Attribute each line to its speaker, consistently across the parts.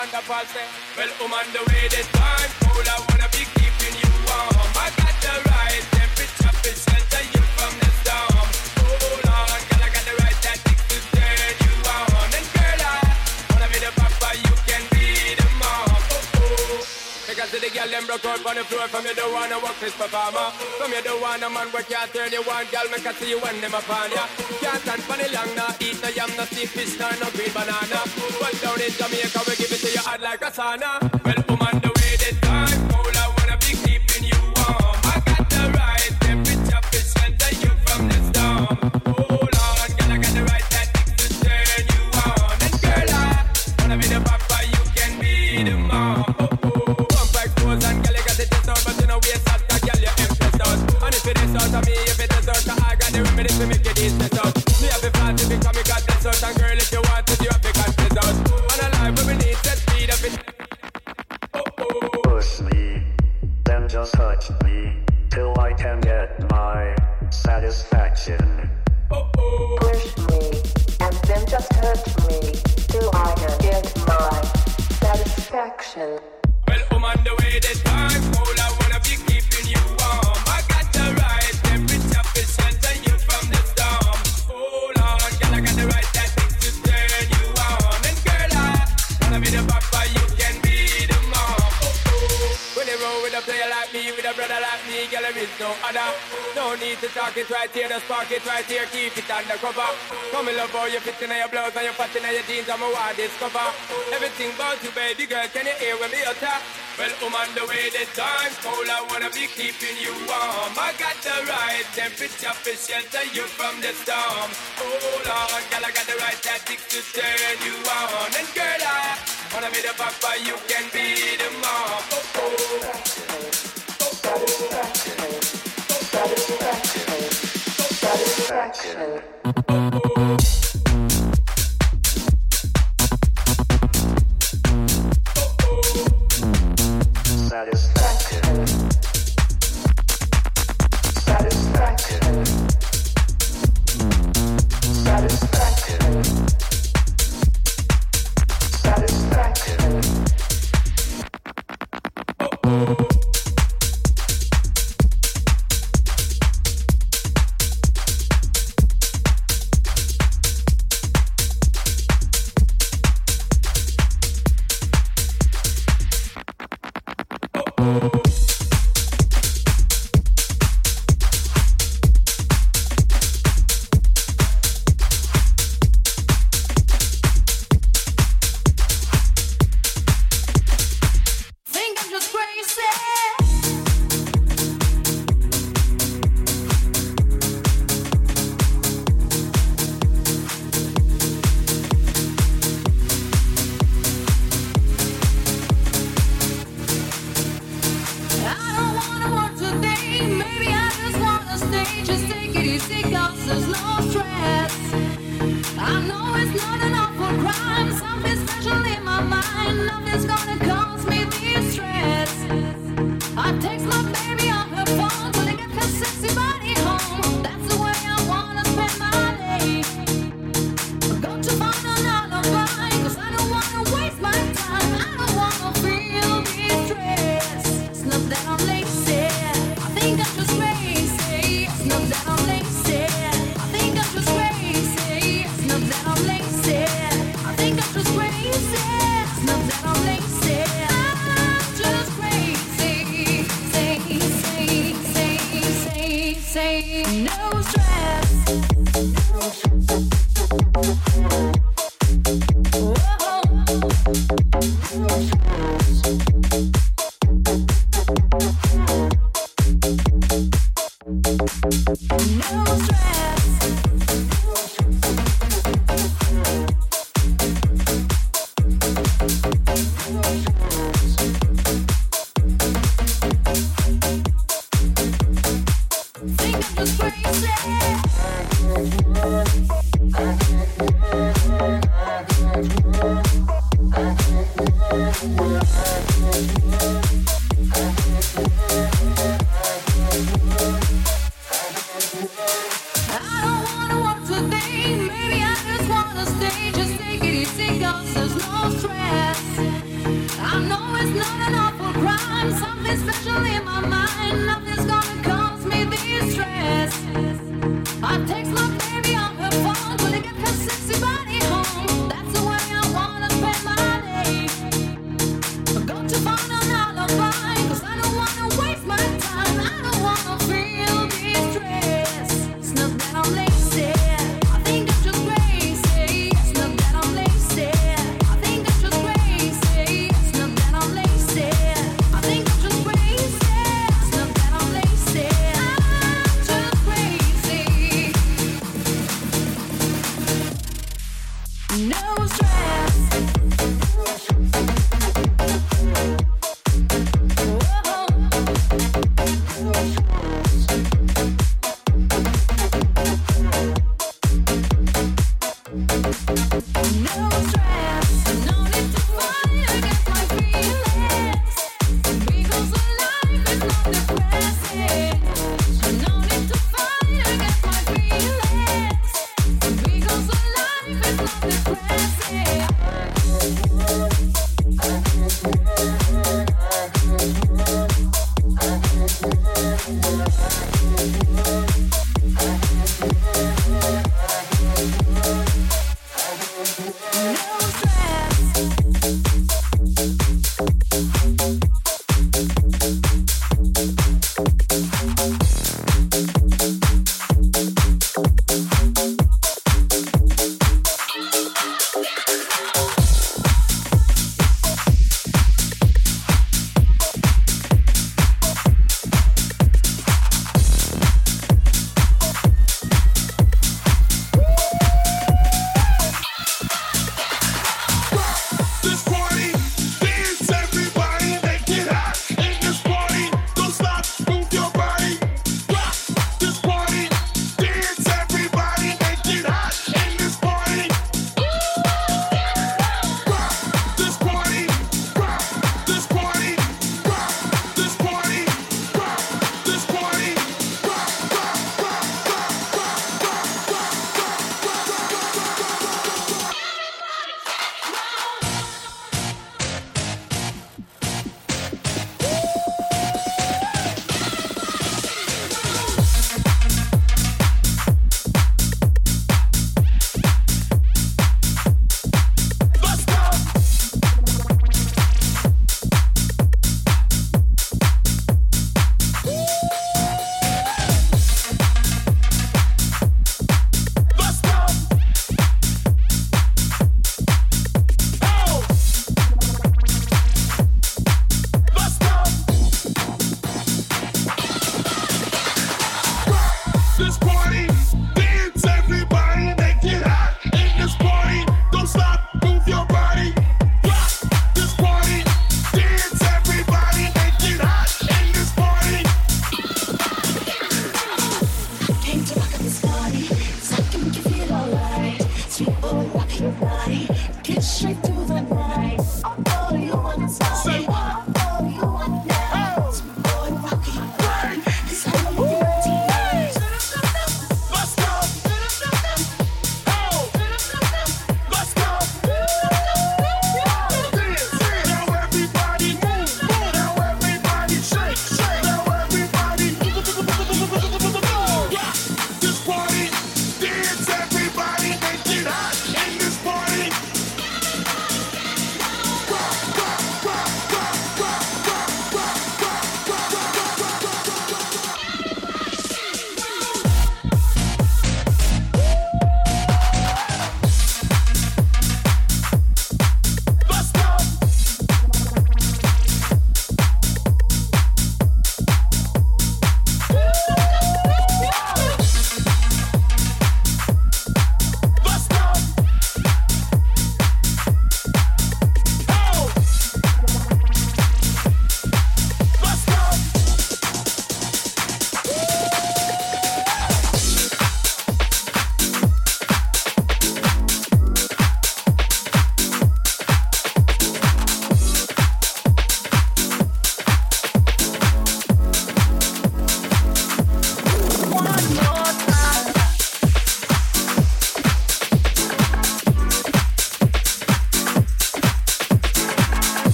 Speaker 1: Thunderfall say, well, on the way this time, cold, I wanna be keeping you warm. I got the right temperature to shelter you from the storm. Hold on, girl, I got the right tactics to turn you on. And girl, I wanna be the papa, you can be the mom. Because the girl them broke out on the floor. From you don't wanna work this performer. From you don't want a man where can't turn you on. Girl, make I see you when them upon ya. Can't stand for the long, no eat no yam, no steam fish, no green banana. But down in Jamaica we give it to you hot like a sauna. Well, on the way this time, cold, I wanna be keeping you warm. I got the right temperature to shelter you from the storm. Hold on, girl, I got the right tactics to turn you on. And girl, I wanna be the papa, you can be the mom. And girl, you got the test out, but you know we start to girl, you empress out. And if it is out of me, if it is out, I got the remedy to make it easy out. Me have a plan to become a god bless out. And girl, if you want it, you have to confess out. And a life where we need to speed up it.
Speaker 2: Push me, then just touch me, till I can get my satisfaction.
Speaker 3: Push me, and then just touch me, till I can get my satisfaction.
Speaker 1: Well, I'm on the way this time, cold, I wanna be keeping you warm. I got the right temperature to shelter you from the storm. Hold on, girl, I got the right tactics to turn you on. And girl, I wanna be the papa, you can be the mom. When you roll with a player like me, with a brother like me, girl, there is no other. No need to talk it right here, just spark it right here, keep it undercover. Come and love how you fit in your blouse and you fat in your jeans, I'm a wild discover. Everything about you, baby girl, can you hear when me utter? Well, I'm on the way this time, cold, I wanna be keeping you warm. I got the right temperature to shelter you from the storm. Hold on, girl, I got the right tactics to turn you on. And girl, I wanna be the papa, you can be the mom.
Speaker 3: Satisfaction.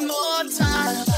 Speaker 4: more time.